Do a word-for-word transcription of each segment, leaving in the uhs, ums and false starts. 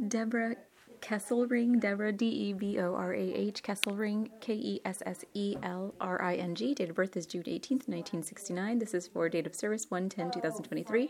Deborah Kesselring, Deborah, D E B O R A H, Kesselring, K E S S E L R I N G. Date of birth is June eighteenth, nineteen sixty-nine. This is for date of service one ten twenty twenty-three.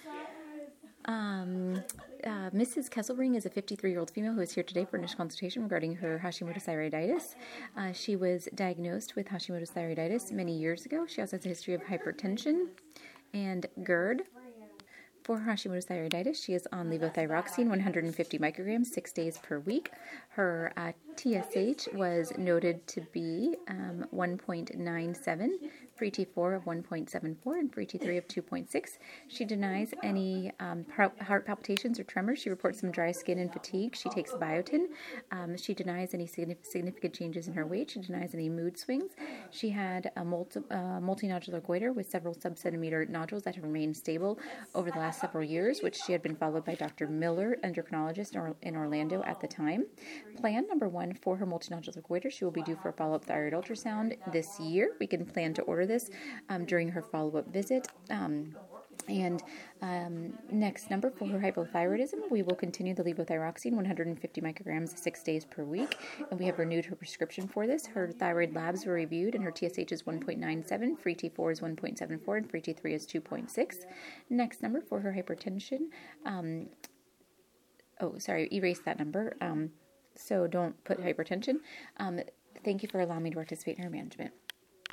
Um, uh, Missus Kesselring is a fifty-three-year-old female who is here today for initial consultation regarding her Hashimoto's thyroiditis. Uh, she was diagnosed with Hashimoto's thyroiditis many years ago. She also has a history of hypertension and GERD. For her Hashimoto's thyroiditis, she is on levothyroxine, one hundred fifty micrograms, six days per week. Her uh, T S H was noted to be um, one point nine seven, free T four of one point seven four, and free T three of two point six. She denies any um, heart palpitations or tremors. She reports some dry skin and fatigue. She takes biotin. Um, she denies any significant changes in her weight. She denies any mood swings. She had a multi, uh, multinodular goiter with several subcentimeter nodules that have remained stable over the last several years, which she had been followed by Doctor Miller, endocrinologist in Orlando at the time. Plan number one for her multinodular goiter, she will be due for a follow-up thyroid ultrasound this year. We can plan to order this um, during her follow-up visit. Um, and um, next number for her hypothyroidism, we will continue the levothyroxine, one hundred fifty micrograms, six days per week, and we have renewed her prescription for this. Her thyroid labs were reviewed, and her T S H is one point nine seven, free T four is one point seven four, and free T three is two point six. Next number for her hypertension, um, oh, sorry, erase that number, um, so don't put hypertension. Um, thank you for allowing me to participate in her management.